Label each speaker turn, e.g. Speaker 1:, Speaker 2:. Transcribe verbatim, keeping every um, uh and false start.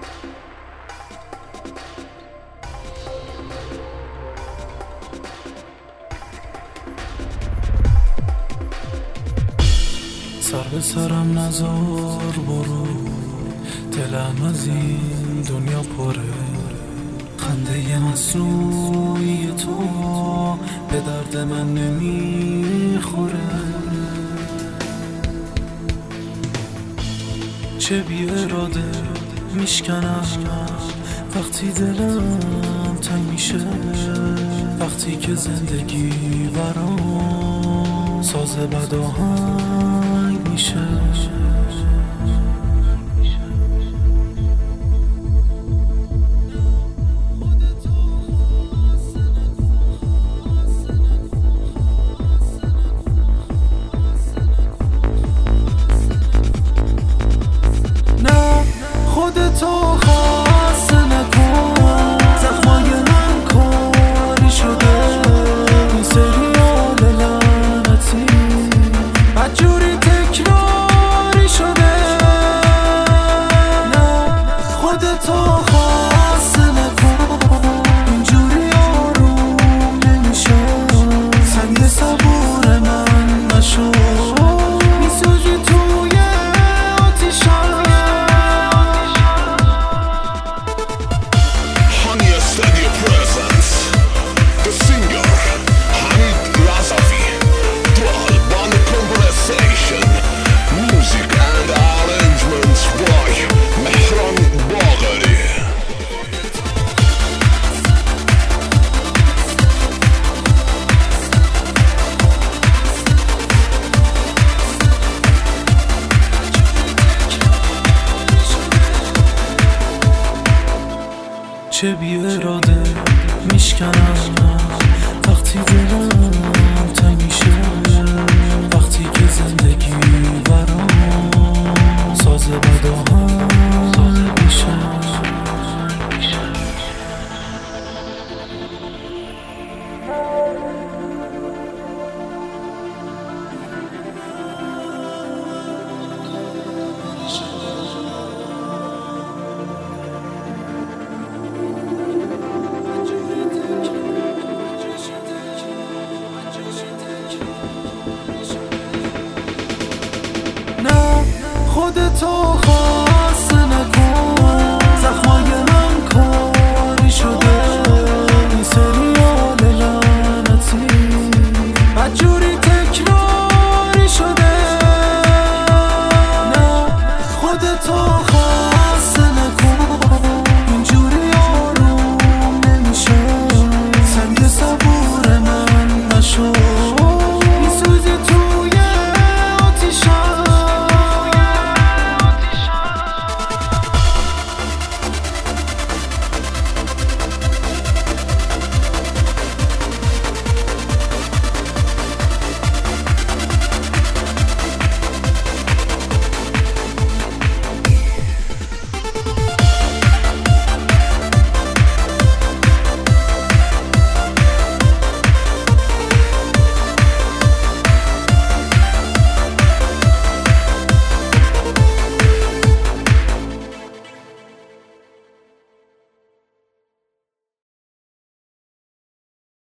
Speaker 1: سر به سرم نزار برو، دلم از این دنیا پره. خنده مصنوعی تو به درد من نمیخوره. چه بی اراده میشکنم وقتی دلم تنگ میشه، وقتی که زندگی برام ساز بد آهنگ میشه. نه خودتو خاصه نکن، زخمای من کاری شده. این سریال لعنتی بدجوری تکراری شده. نه خودتو خاصه نکن، اینجوری آروم نمیشه. سنگ صبور من نشو، میسوزی توی آتیشم. چه بی اراده میشکنم وقتی دلم تنگ میشه، وقتی که زندگی برام ساز بد آهنگ میشه. خودتو خواه